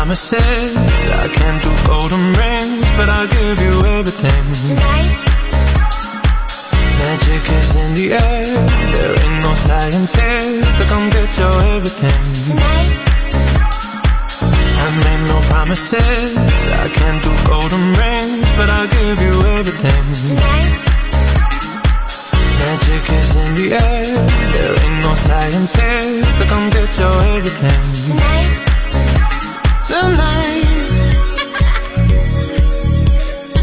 promises. I can't do golden rings, but I'll give you everything. Tonight, Magic is in the air. There ain't no science here to come get your everything. tonight, I made no promises. I can't do golden rings, but I'll give you everything. tonight, Magic is in the air. There ain't no science here to come get your everything.